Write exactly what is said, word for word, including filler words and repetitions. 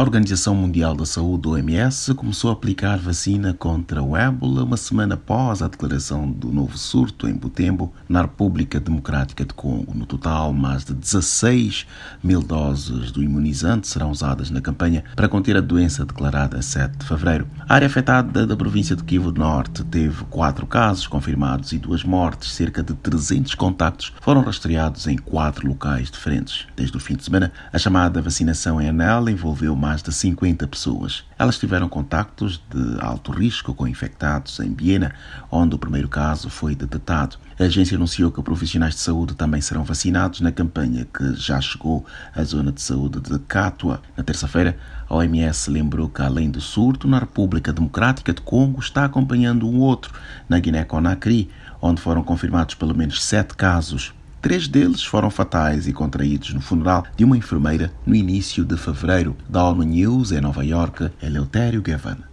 A Organização Mundial da Saúde, O M S, começou a aplicar vacina contra o ébola uma semana após a declaração do novo surto em Butembo, na República Democrática de Congo. No total, mais de dezasseis mil doses do imunizante serão usadas na campanha para conter a doença declarada a sete de fevereiro. A área afetada da província de Kivu do Norte teve quatro casos confirmados e duas mortes. Cerca de trezentos contactos foram rastreados em quatro locais diferentes. Desde o fim de semana, a chamada vacinação em Anel envolveu mais de cinquenta pessoas. Elas tiveram contactos de alto risco com infectados em Biena, onde o primeiro caso foi detectado. A agência anunciou que profissionais de saúde também serão vacinados na campanha, que já chegou à zona de saúde de Katwa. Na terça-feira, a O M S lembrou que, além do surto, na República Democrática de Congo está acompanhando um outro, na Guiné-Conakry, onde foram confirmados pelo menos sete casos. Três deles foram fatais e contraídos no funeral de uma enfermeira no início de fevereiro. Da ONU News, em Nova Iorque, Eleutério Gavan.